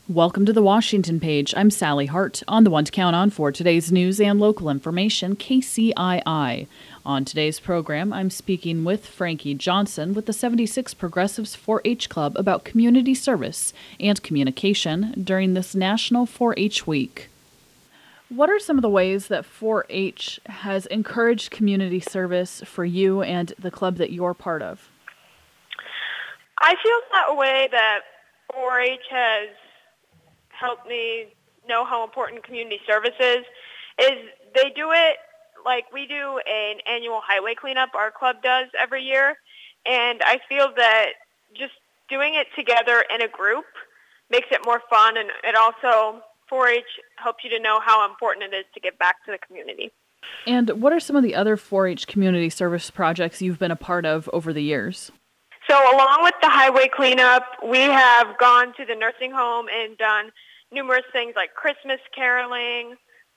Welcome to the Washington Page. I'm Sally Hart, on the one to count on for today's news and local information, KCII. On today's program, I'm speaking with Frankie Johnson with the 76 Progressives 4-H Club about community service and communication during this National 4-H Week. What are some of the ways that 4-H has encouraged community service for you and the club that you're part of? I feel that way that 4-H has helped me know how important community service is they do it like we do an annual highway cleanup our club does every year, and I feel that just doing it together in a group makes it more fun, and it also 4-H helps you to know how important it is to give back to the community. And what are some of the other 4-H community service projects you've been a part of over the years? So along with the highway cleanup, we have gone to the nursing home and done numerous things like Christmas caroling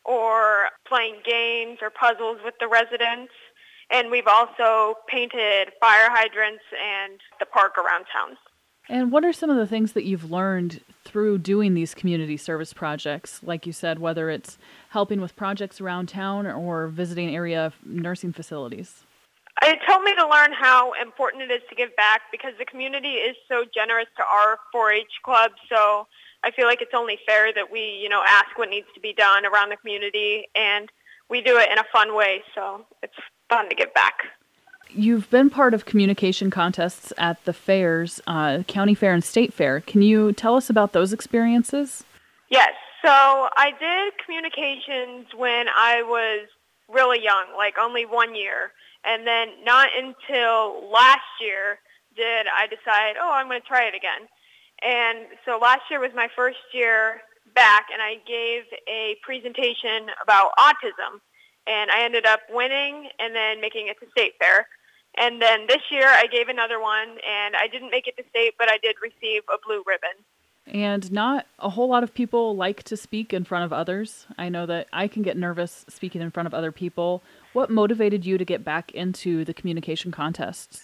or playing games or puzzles with the residents. And we've also painted fire hydrants and the park around town. And what are some of the things that you've learned through doing these community service projects? Like you said, whether it's helping with projects around town or visiting area nursing facilities. It helped me to learn how important it is to give back because the community is so generous to our 4-H club. So I feel like it's only fair that we, ask what needs to be done around the community, and we do it in a fun way. So it's fun to give back. You've been part of communication contests at the fairs, county fair and state fair. Can you tell us about those experiences? Yes. So I did communications when I was really young, like only 1 year. And then not until last year did I decide, I'm going to try it again. And so last year was my first year back, and I gave a presentation about autism. And I ended up winning and then making it to state fair. And then this year I gave another one, and I didn't make it to state, but I did receive a blue ribbon. And not a whole lot of people like to speak in front of others. I know that I can get nervous speaking in front of other people. What motivated you to get back into the communication contests?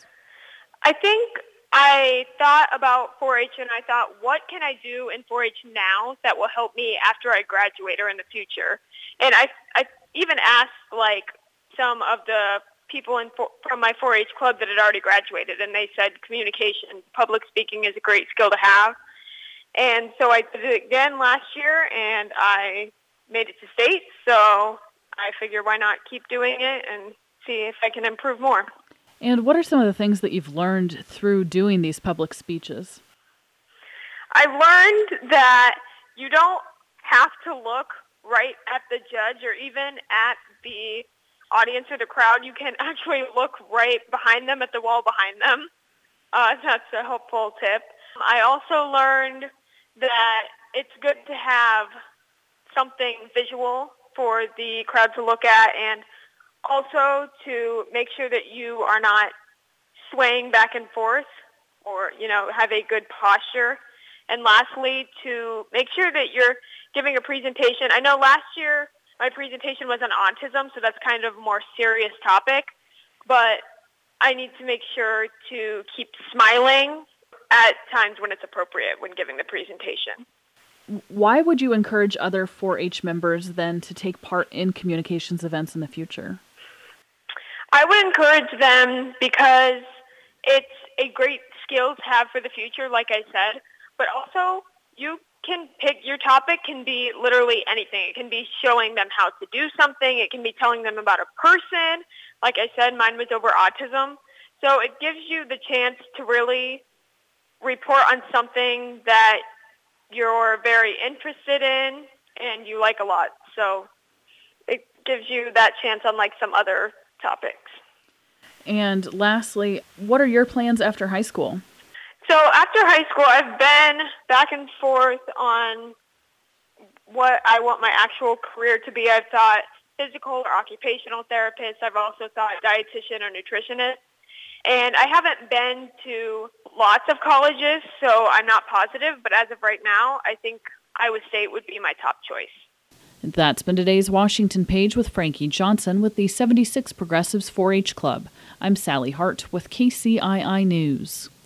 I think I thought about 4-H and I thought, what can I do in 4-H now that will help me after I graduate or in the future? And I even asked some of the people from my 4-H club that had already graduated, and they said communication, public speaking is a great skill to have. And so I did it again last year, and I made it to state. So I figure why not keep doing it and see if I can improve more. And what are some of the things that you've learned through doing these public speeches? I've learned that you don't have to look right at the judge or even at the audience or the crowd. You can actually look right behind them at the wall behind them. That's a helpful tip. I also learned that it's good to have something visual for the crowd to look at, and also to make sure that you are not swaying back and forth or, have a good posture. And lastly, to make sure that you're giving a presentation. I know last year my presentation was on autism, so that's kind of a more serious topic, but I need to make sure to keep smiling at times when it's appropriate when giving the presentation. Why would you encourage other 4-H members then to take part in communications events in the future? I would encourage them because it's a great skill to have for the future, like I said, but also you can pick, your topic can be literally anything. It can be showing them how to do something. It can be telling them about a person. Like I said, mine was over autism. So it gives you the chance to really report on something that you're very interested in and you like a lot. So it gives you that chance on some other topics. And lastly, what are your plans after high school? So after high school, I've been back and forth on what I want my actual career to be. I've thought physical or occupational therapist. I've also thought dietitian or nutritionist. And I haven't been to lots of colleges, so I'm not positive. But as of right now, I think Iowa State would be my top choice. That's been today's Washington Page with Frankie Johnson with the 76 Progressives 4-H Club. I'm Sally Hart with KCII News.